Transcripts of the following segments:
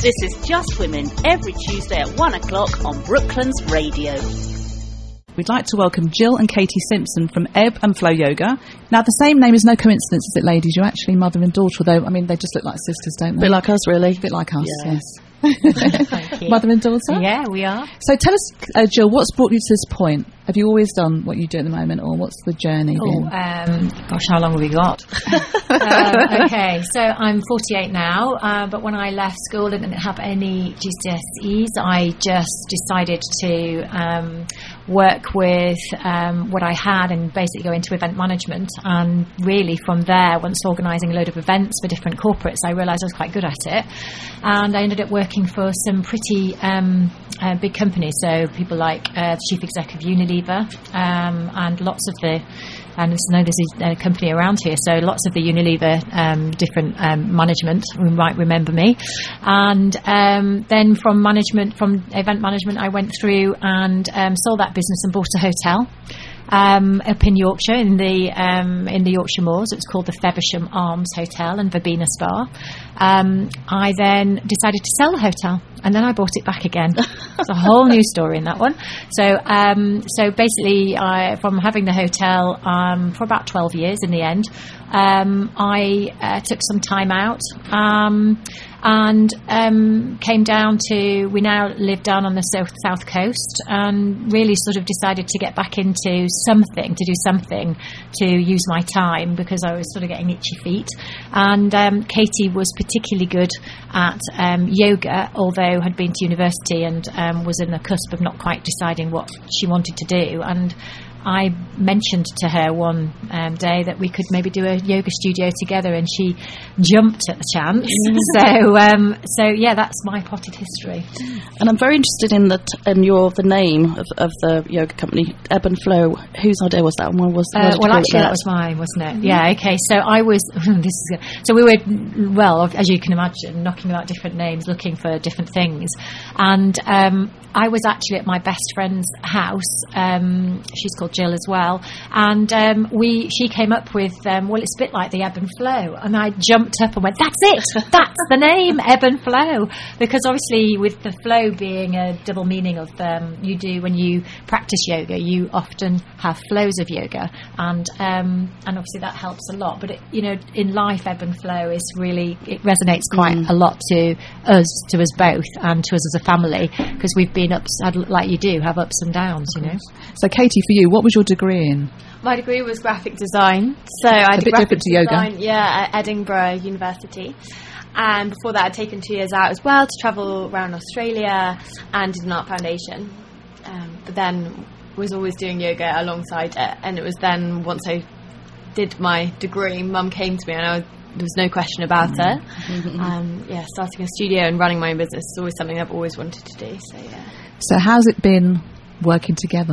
This is Just Women, every Tuesday at 1 o'clock on Brooklands Radio. We'd like to welcome Jill and Katie Simpson from Ebb and Flow Yoga. Now, the same name is no coincidence, is it, ladies? You're actually mother and daughter, although, I mean, they just look like sisters, don't they? A bit like us, really. A bit like us, yes. Thank you. Mother and daughter? Yeah, we are. So tell us, Jill, what's brought you to this point? Have you always done what you do at the moment, or what's the journey been? Gosh, how long have we got? Okay, so I'm 48 now, but when I left school and didn't have any GCSEs, I just decided to work with what I had and basically go into event management. And really from there, once organising a load of events for different corporates, I realised I was quite good at it. And I ended up working for some pretty big companies, so people like the chief exec of Unilever, and lots of the, and I know there's a company around here, so lots of the Unilever different management who might remember me. And then from event management, I went through and sold that business and bought a hotel up in Yorkshire, in the Yorkshire Moors. It was called the Feversham Arms Hotel and Verbena Spa. I then decided to sell the hotel, and then I bought it back again. It's a whole new story in that one. So basically, from having the hotel for about 12 years in the end, I took some time out and came down to, we now live down on the south coast, and really sort of decided to get back into something, to do something to use my time, because I was sort of getting itchy feet. And Katie was particularly good at yoga, although had been to university and was in the cusp of not quite deciding what she wanted to do. And I mentioned to her one day that we could maybe do a yoga studio together, and she jumped at the chance. So yeah, that's my potted history. And I'm very interested in the name of the yoga company, Ebb and Flow. Whose idea was that? That was mine, wasn't it? Mm-hmm. Yeah. Okay. So I was. So we were, as you can imagine, knocking about different names, looking for different things, and I was actually at my best friend's house. She's called Jill as well, and she came up with it's a bit like the Ebb and Flow, and I jumped up and went, that's it, that's the name, Ebb and Flow, because obviously with the flow being a double meaning of you do when you practice yoga, you often have flows of yoga, and obviously that helps a lot. But in life, Ebb and Flow is really, it resonates quite a lot to us both, and to us as a family, because we've been like you do, have ups and downs, So Katie, for you, what was your degree in? My degree was graphic design, so I did graphic design, at Edinburgh University. And before that, I'd taken 2 years out as well to travel around Australia, and did an art foundation. But then was always doing yoga alongside it. And it was then, once I did my degree, Mum came to me, and there was no question about it. Starting a studio and running my own business is always something I've always wanted to do. So how's it been working together?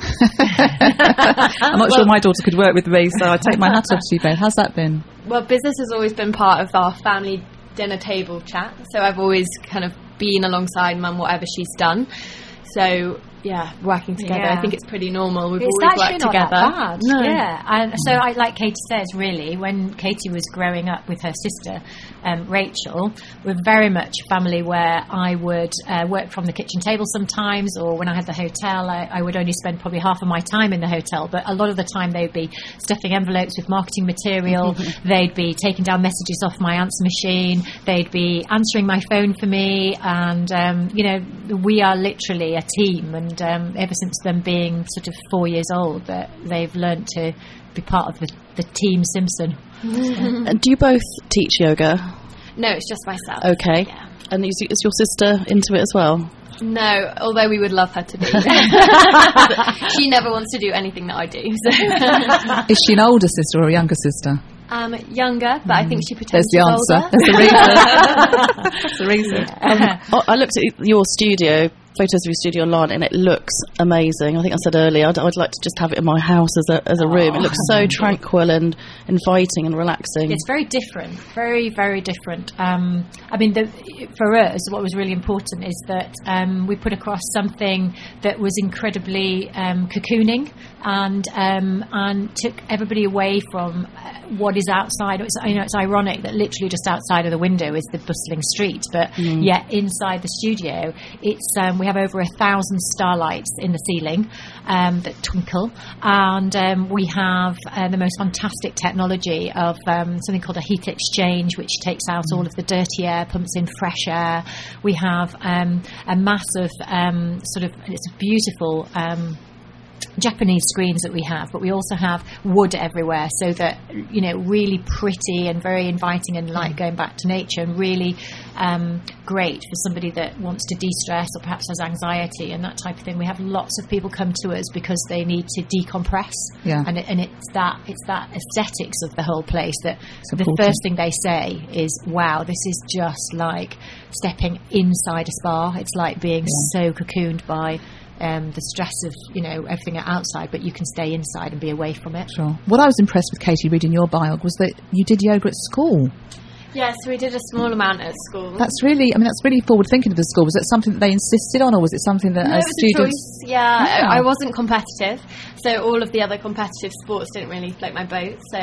I'm not sure my daughter could work with me, so I take my hat off to you both. How's that been? Well, business has always been part of our family dinner table chat, so I've always kind of been alongside Mum, whatever she's done. So yeah, working together, I think it's pretty normal. We've always worked together. That bad. No. Yeah, and so like Katie says, really, when Katie was growing up with her sister, Rachel, we're very much a family where I would work from the kitchen table sometimes, or when I had the hotel, I would only spend probably half of my time in the hotel, but a lot of the time they would be stuffing envelopes with marketing material, they'd be taking down messages off my answer machine, they'd be answering my phone for me, and we are literally a team. And ever since them being sort of 4 years old, that they've learnt to be part of the team Simpson. And do you both teach yoga? No, it's just myself. Okay. Yeah. And is your sister into it as well? No, although we would love her to be. She never wants to do anything that I do. So. Is she an older sister or a younger sister? Younger, but I think she pretends There's the answer. Older. That's the reason. That's the reason. I looked at your studio photos of your studio online, and it looks amazing. I think I said earlier, I'd like to just have it in my house as a room. It looks so tranquil and inviting and relaxing. It's very different, very, very different. I mean, for us, what was really important is that we put across something that was incredibly cocooning and took everybody away from what is outside. It's ironic that literally just outside of the window is the bustling street, but yet inside the studio, it's we have over 1,000 starlights in the ceiling that twinkle, and we have the most fantastic technology of something called a heat exchange, which takes out all of the dirty air, pumps in fresh air. We have a massive it's a beautiful Japanese screens that we have, but we also have wood everywhere, so that, you know, really pretty and very inviting and like going back to nature, and really great for somebody that wants to de-stress or perhaps has anxiety and that type of thing. We have lots of people come to us because they need to decompress, and it's that aesthetics of the whole place that the first thing they say is, wow, this is just like stepping inside a spa. It's like being so cocooned by the stress of, you know, everything outside, but you can stay inside and be away from it. Sure. What I was impressed with, Katie, reading your bio, was that you did yoga at school. Yes, we did a small amount at school. That's really forward thinking of the school. Was it something that they insisted on, or was it something that as students? I wasn't competitive, so all of the other competitive sports didn't really float my boat. So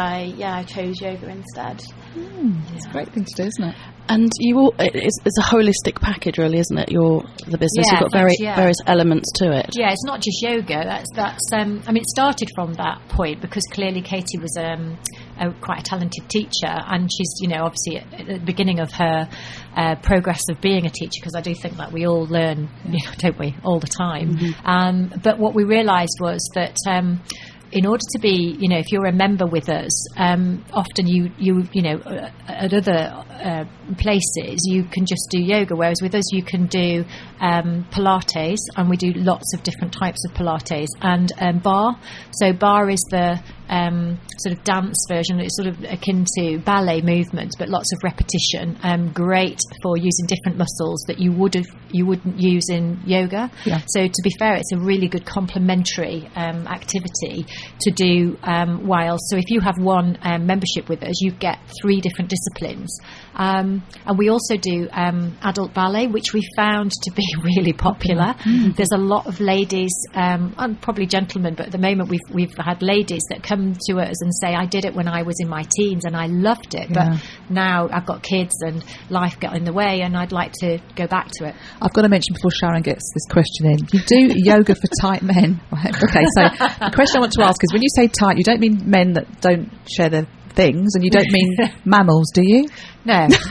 I chose yoga instead. It's a great thing to do, isn't it? And it's a holistic package, really, isn't it? The business. You've got various elements to it. Yeah, it's not just yoga. That's. I mean, it started from that point because clearly Katie was quite a talented teacher, and she's, you know, obviously at the beginning of her progress of being a teacher, because I do think that we all learn, you know, don't we, all the time. But what we realised was that. In order to be, you know, if you're a member with us, often you know, at other places you can just do yoga, whereas with us you can do Pilates, and we do lots of different types of Pilates, and bar. So bar is the sort of dance version. It's sort of akin to ballet movement, but lots of repetition. Great for using different muscles that you wouldn't use in yoga. Yeah. So to be fair, it's a really good complementary activity to do so if you have one membership with us, you get 3 different disciplines. And we also do adult ballet, which we found to be really popular. There's a lot of ladies, and probably gentlemen, but at the moment we've had ladies that come to us and say, I did it when I was in my teens and I loved it, but now I've got kids and life got in the way and I'd like to go back to it. I've got to mention before Sharon gets this question in, you do yoga for tight men. Okay, so the question I want to ask is, when you say tight, you don't mean men that don't share their things, and you don't mean mammals, do you? No. We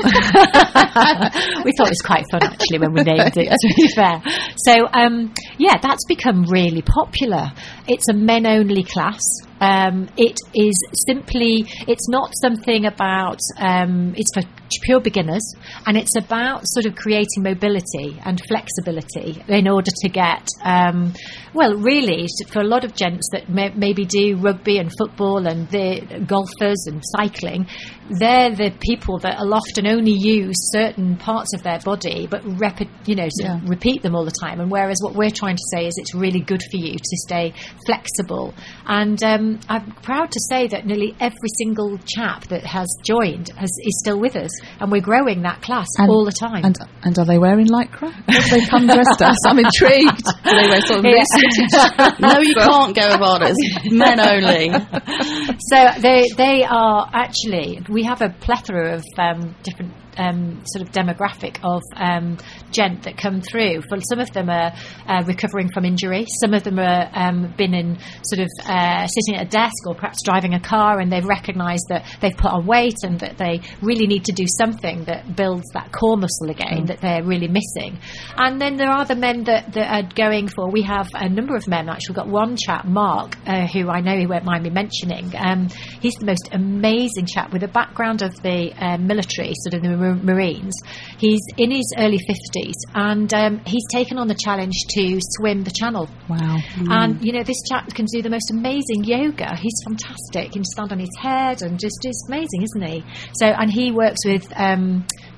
thought it was quite fun, actually, when we named it, to be fair. So, that's become really popular. It's a men-only class. It is simply, it's not something about, it's for pure beginners, and it's about sort of creating mobility and flexibility in order to get, really, for a lot of gents that maybe do rugby and football and the golfers and cycling, they're the people that will often only use certain parts of their body, but repeat them all the time. And whereas what we're trying to say is it's really good for you to stay flexible. And I'm proud to say that nearly every single chap that has joined is still with us, and we're growing that class all the time. And are they wearing lycra? Have they come dressed as? I'm intrigued. Do they wear sort of No, you can't go about it. It's men only. So they are actually. We have a plethora of different sort of demographic of gent that come through. For some of them are recovering from injury. Some of them are been in sort of sitting at a desk or perhaps driving a car, and they've recognised that they've put on weight and that they really need to do something that builds that core muscle again that they're really missing. And then there are the men that are going for. We have a number of men actually. We've got one chap, Mark, who I know he won't mind me mentioning. He's the most amazing chap with a background of the military, sort of the Marines. He's in his early 50s, and he's taken on the challenge to swim the channel. Wow. And, you know, this chap can do the most amazing yoga. He's fantastic. He can stand on his head and just is amazing, isn't he? So, and he works with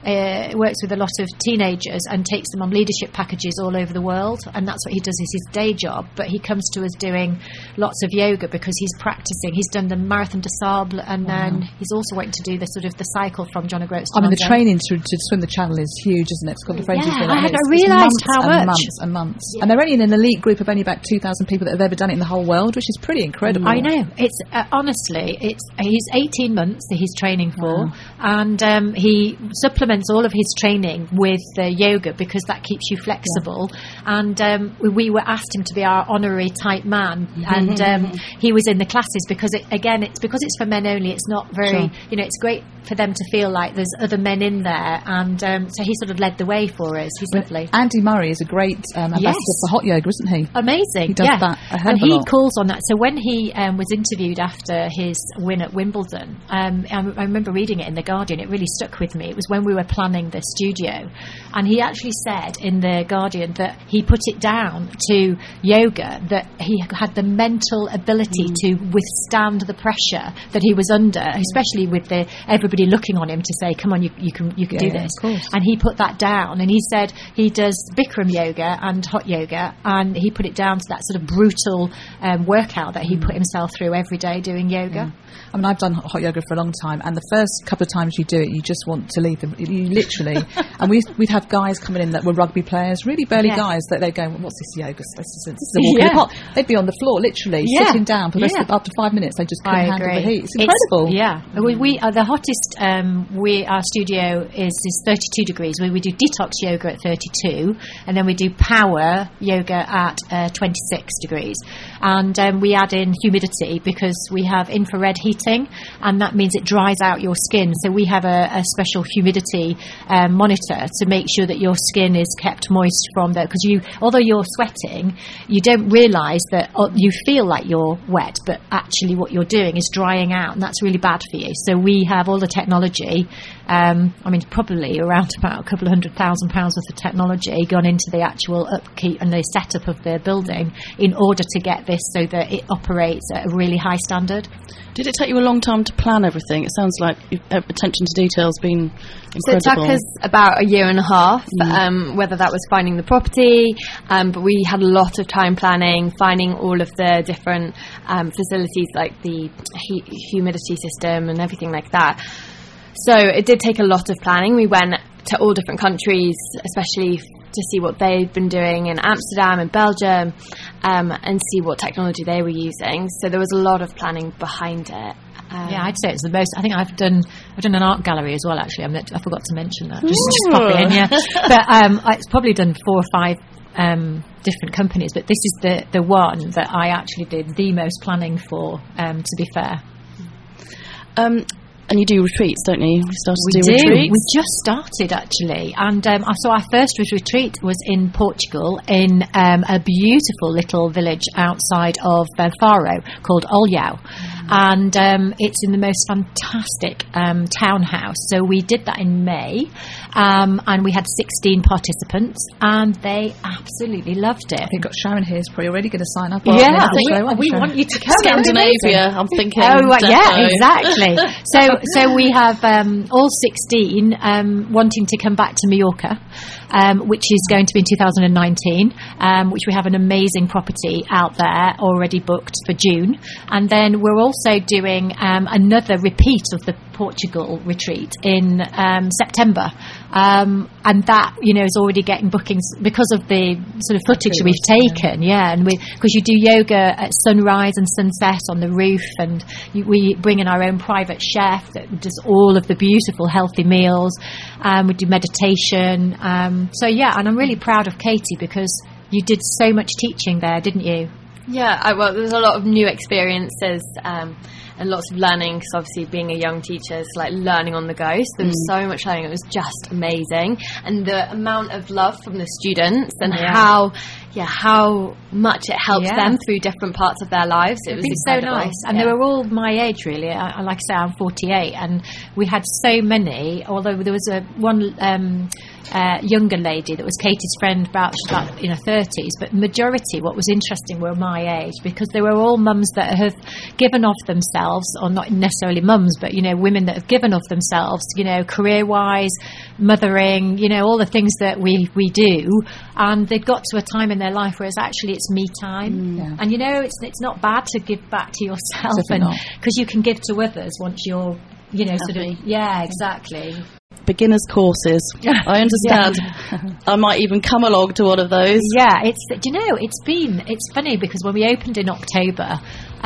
works with a lot of teenagers and takes them on leadership packages all over the world, and that's what he does, is his day job. But he comes to us doing lots of yoga because he's practicing. He's done the Marathon des Sables, and then he's also wanting to do the sort of the cycle from John O'Groats to the training to swim the Channel is huge, isn't it? It's got the Fraser I hadn't realised how much. Months and months. Yeah. And they're only in an elite group of only about 2,000 people that have ever done it in the whole world, which is pretty incredible. I know. It's honestly, he's 18 months that he's training for, and he supplements all of his training with yoga because that keeps you flexible. And we were asked him to be our honorary type man, and he was in the classes because it's for men only. It's not very, it's great for them to feel like there's other men in there, and so he sort of led the way for us. He's lovely. Andy Murray is a great ambassador for hot yoga, isn't he? Amazing. He does that a hell of a lot. And he calls on that. So when he was interviewed after his win at Wimbledon, I remember reading it in The Guardian. It really stuck with me. It was when we were planning the studio, and he actually said in The Guardian that he put it down to yoga, that he had the mental ability to withstand the pressure that he was under, especially with everybody looking on him to say, come on, you can do this. And he put that down, and he said he does Bikram yoga and hot yoga, and he put it down to that sort of brutal workout that he put himself through every day doing yoga. I mean, I've done hot yoga for a long time, and the first couple of times you do it, you just want to leave them. You literally, and we'd have guys coming in that were rugby players, really burly guys, that they'd go, what's this yoga? This is a walk in the park. They'd be on the floor, literally, sitting down for the rest of, after 5 minutes, they just couldn't handle the heat. It's incredible. We are the hottest, our studio is 32 degrees. We do detox yoga at 32, and then we do power yoga at 26 degrees. And we add in humidity because we have infrared heating, and that means it dries out your skin. So we have a special humidity monitor to make sure that your skin is kept moist from there. Because although you're sweating, you don't realise that you feel like you're wet, but actually what you're doing is drying out, and that's really bad for you. So we have all the technology. Probably around about a couple of £100,000 worth of technology gone into the actual upkeep and the setup of the building in order to get this so that it operates at a really high standard. Did it take you a long time to plan everything? It sounds like attention to detail has been incredible. So it took us about a year and a half, whether that was finding the property, but we had a lot of time planning, finding all of the different facilities like the humidity system and everything like that. So it did take a lot of planning. We went to all different countries, especially to see what they'd been doing in Amsterdam and Belgium, and see what technology they were using. So there was a lot of planning behind it. I'd say it's the most. I think I've done an art gallery as well. Actually, I forgot to mention that. Just pop it in, But it's probably done 4 or 5 different companies. But this is the one that I actually did the most planning for. To be fair. And you do retreats, don't you? We do. Retreats? We just started, actually. And so our first retreat was in Portugal, in a beautiful little village outside of Faro called Olhão. And it's in the most fantastic townhouse. So we did that in May, and we had 16 participants, and they absolutely loved it. I think got Sharon here is probably already going to sign up. We want you to come. Scandinavia, I'm thinking. Oh, yeah, exactly. So we have all 16 wanting to come back to Mallorca, which is going to be in 2019, which we have an amazing property out there already booked for June. And then we're also doing another repeat of the Portugal retreat in September. And that, is already getting bookings because of the sort of footage that we've taken. And because you do yoga at sunrise and sunset on the roof, and we bring in our own private chef that does all of the beautiful healthy meals. We do meditation. And I'm really proud of Katie because you did so much teaching there, didn't you? Yeah, there was a lot of new experiences and lots of learning, because obviously being a young teacher is like learning on the go. So there was so much learning. It was just amazing. And the amount of love from the students and how how much it helps them through different parts of their lives. It was so nice. And they were all my age, really. Like I say, I'm 48, and we had so many, although there was one younger lady that was Katie's friend, she's about in her 30s, but majority, what was interesting, were my age, because they were all mums that have given of themselves, or not necessarily mums, but women that have given of themselves, career-wise, mothering, all the things that we do, and they've got to a time in their life where actually it's me time. And it's not bad to give back to yourself, and because you can give to others once you're exactly. Beginners courses. I understand. I might even come along to one of those. Yeah, it's funny, because when we opened in October,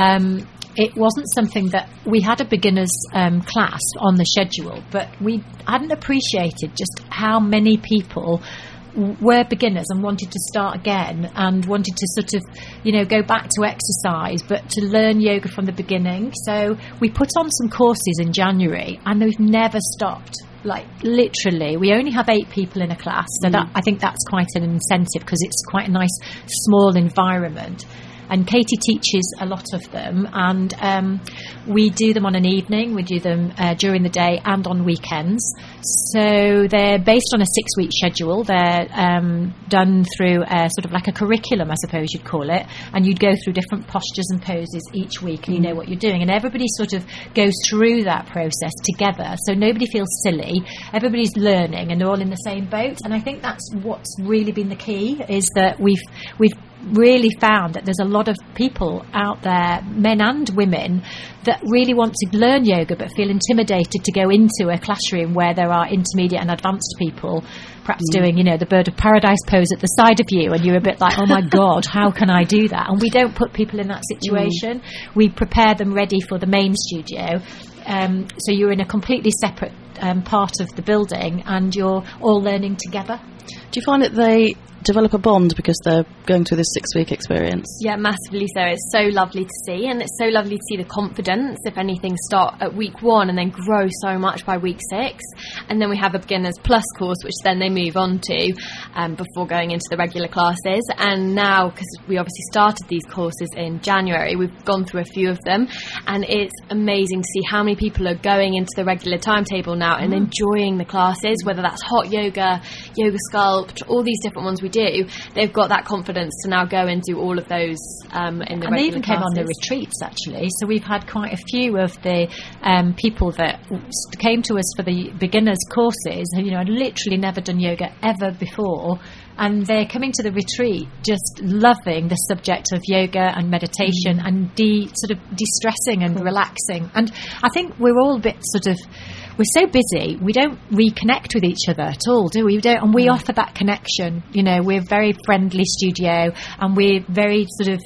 it wasn't something that we had a beginners class on the schedule, but we hadn't appreciated just how many people were beginners and wanted to start again, and wanted to sort of go back to exercise, but to learn yoga from the beginning. So we put on some courses in January, and we've never stopped. Like, literally, we only have 8 people in a class, so that, I think that's quite an incentive, because it's quite a nice small environment. And Katie teaches a lot of them, and we do them on an evening, we do them during the day and on weekends. So they're based on a 6-week schedule. They're done through sort of like a curriculum, I suppose you'd call it, and you'd go through different postures and poses each week, and you know what you're doing, and everybody sort of goes through that process together, so nobody feels silly, everybody's learning, and they're all in the same boat. And I think that's what's really been the key, is that we've really found that there's a lot of people out there, men and women, that really want to learn yoga but feel intimidated to go into a classroom where there are intermediate and advanced people perhaps doing, the bird of paradise pose at the side of you, and you're a bit like, oh my God, how can I do that? And we don't put people in that situation. We prepare them ready for the main studio. So you're in a completely separate part of the building, and you're all learning together. Do you find that they develop a bond because they're going through this 6-week experience? Yeah, massively so. It's so lovely to see, and it's so lovely to see the confidence, if anything, start at week 1 and then grow so much by week 6. And then we have a Beginners Plus course, which then they move on to before going into the regular classes. And now, because we obviously started these courses in January, we've gone through a few of them, and it's amazing to see how many people are going into the regular timetable now and enjoying the classes, whether that's hot yoga, yoga sculpt, all these different ones we do. They've got that confidence to now go and do all of those in the regular classes. And they even came on the retreats, actually. So we've had quite a few of the people that came to us for the beginners courses who, had literally never done yoga ever before, and they're coming to the retreat just loving the subject of yoga and meditation and sort of de-stressing and relaxing. And I think we're all a bit we're so busy, we don't reconnect with each other at all, do we? And we offer that connection. We're a very friendly studio, and we're very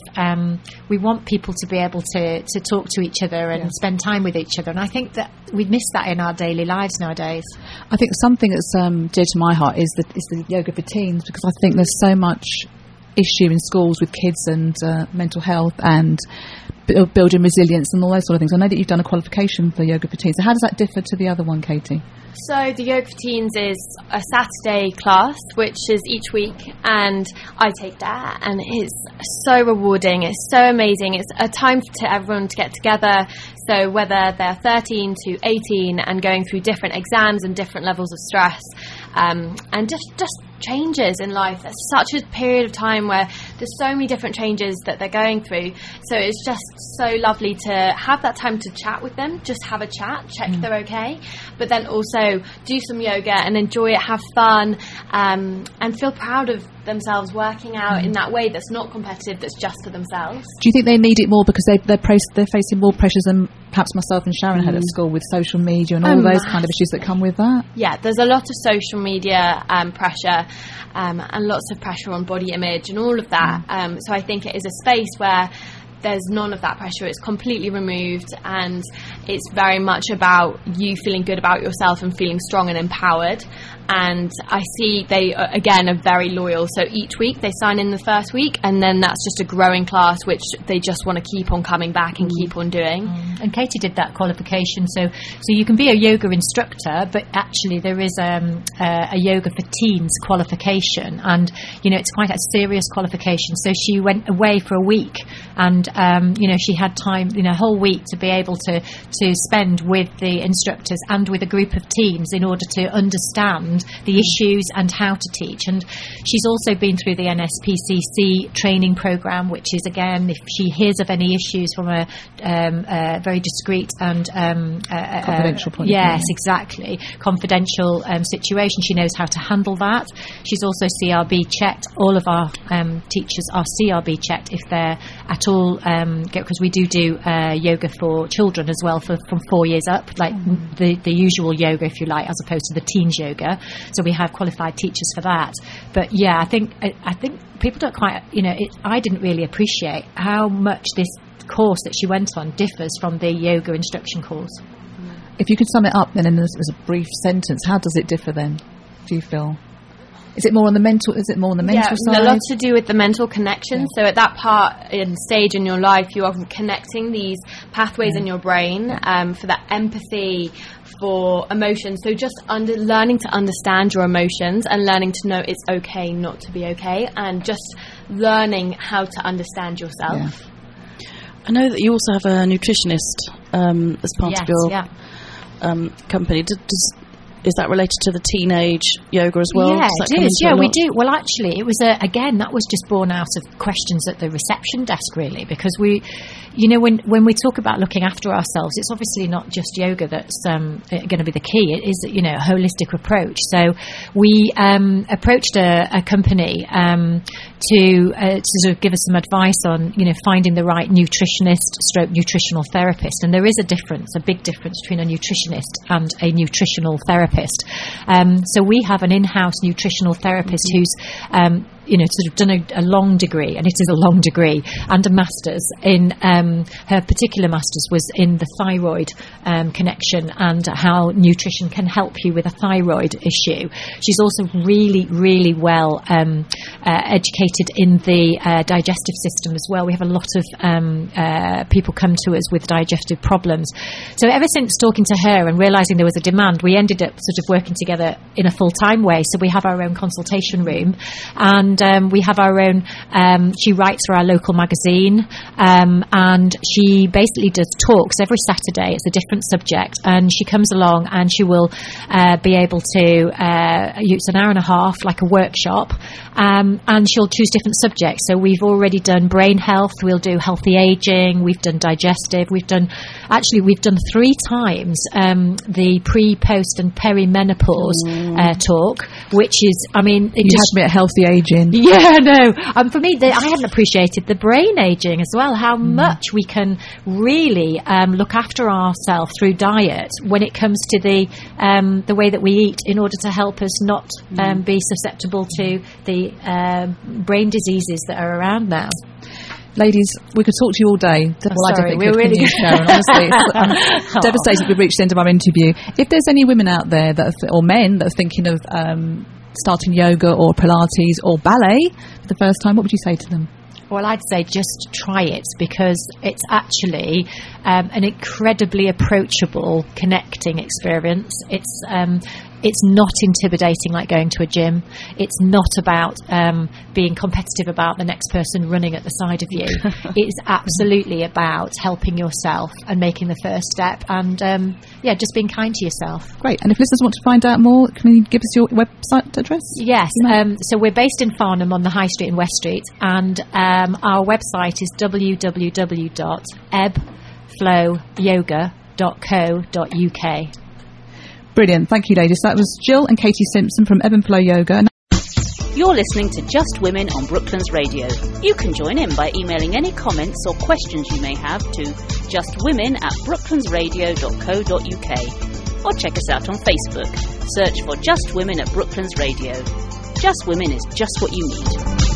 we want people to be able to talk to each other and spend time with each other. And I think that we miss that in our daily lives nowadays. I think something that's dear to my heart is the yoga for teens, because I think there's so much issue in schools with kids and mental health and building resilience and all those sort of things. I know that you've done a qualification for yoga for teens. So how does that differ to the other one, Katie? So the Yoga for Teens is a Saturday class, which is each week, and I take that, and it's so rewarding, it's so amazing. It's a time for everyone to get together, so whether they're 13 to 18 and going through different exams and different levels of stress, and just changes in life. It's such a period of time where there's so many different changes that they're going through, so it's just so lovely to have that time to chat with them, just have a chat, check they're okay, but then also do some yoga and enjoy it, have fun, and feel proud of themselves working out in that way that's not competitive, that's just for themselves. Do you think they need it more because they're facing more pressures than perhaps myself and Sharon had at school, with social media and all those kind of issues that come with that? Yeah, there's a lot of social media pressure, and lots of pressure on body image and all of that. So I think it is a space where there's none of that pressure. It's completely removed, and it's very much about you feeling good about yourself and feeling strong and empowered. and I see they again are very loyal. So each week they sign in the first week, and then that's just a growing class which they just want to keep on coming back and keep on doing. And Katie did that qualification, so you can be a yoga instructor, but actually there is a yoga for teens qualification, and it's quite a serious qualification. So she went away for a week, and she had time, a whole week to be able to spend with the instructors and with a group of teens in order to understand the issues and how to teach. And she's also been through the NSPCC training program, which is, again, if she hears of any issues from a very discreet and confidential point of view. Yes, exactly, confidential situation, she knows how to handle that. She's also CRB checked. All of our teachers are CRB checked if they're at all, because we do yoga for children as well, from 4 years up, like the usual yoga, if you like, as opposed to the teens yoga. So we have qualified teachers for that. But yeah, I think people don't quite, I didn't really appreciate how much this course that she went on differs from the yoga instruction course. If you could sum it up then in as a brief sentence, how does it differ then, do you feel? Is it more on the mental? Is it more on the mental side? A lot to do with the mental connection. Yeah. So at that part and stage in your life, you are connecting these pathways in your brain for that empathy, for emotions. So just learning to understand your emotions and learning to know it's okay not to be okay, and just learning how to understand yourself. Yeah. I know that you also have a nutritionist as part of your company. Is that related to the teenage yoga as well? Yeah, it is. Yeah, we do. Well, actually, it was again, that was just born out of questions at the reception desk, really, because we, when we talk about looking after ourselves, it's obviously not just yoga that's going to be the key. It is, a holistic approach. So we approached a company to sort of give us some advice on, finding the right nutritional therapist. And there is a big difference between a nutritionist and a nutritional therapist. So we have an in-house nutritional therapist who's sort of done a long degree, and it is a long degree, and a master's in her particular master's was in the thyroid connection and how nutrition can help you with a thyroid issue. She's also really, really well educated in the digestive system as well. We have a lot of people come to us with digestive problems. So ever since talking to her and realising there was a demand, we ended up sort of working together in a full-time way. So we have our own consultation room, and we have our own, she writes for our local magazine, and she basically does talks every Saturday. It's a different subject, and she comes along and she will be able to, it's an hour and a half, like a workshop, and she'll choose different subjects. So we've already done brain health, we'll do healthy aging, we've done digestive, we've done 3 times the pre, post and perimenopause talk, which is, had me at healthy aging. Yeah, no. For me, I hadn't appreciated the brain aging as well, how much we can really look after ourselves through diet when it comes to the way that we eat, in order to help us not be susceptible to the brain diseases that are around now. Ladies, we could talk to you all day. I definitely could. Really Sharon, honestly. I'm devastated we've reached the end of our interview. If there's any women out there or men that are thinking of starting yoga or Pilates or ballet for the first time, what would you say to them? Well, I'd say just try it, because it's actually an incredibly approachable, connecting experience. It's not intimidating like going to a gym. It's not about being competitive about the next person running at the side of you. It is absolutely about helping yourself and making the first step, and just being kind to yourself. Great. And if listeners want to find out more, can you give us your website address? Yes. So we're based in Farnham on the High Street in West Street, and our website is www.ebbflowyoga.co.uk. Brilliant. Thank you, ladies. That was Jill and Katie Simpson from Ebb and Flow Yoga. You're listening to Just Women on Brooklands Radio. You can join in by emailing any comments or questions you may have to justwomen@brooklandsradio.co.uk, or check us out on Facebook. Search for Just Women at Brooklands Radio. Just Women is just what you need.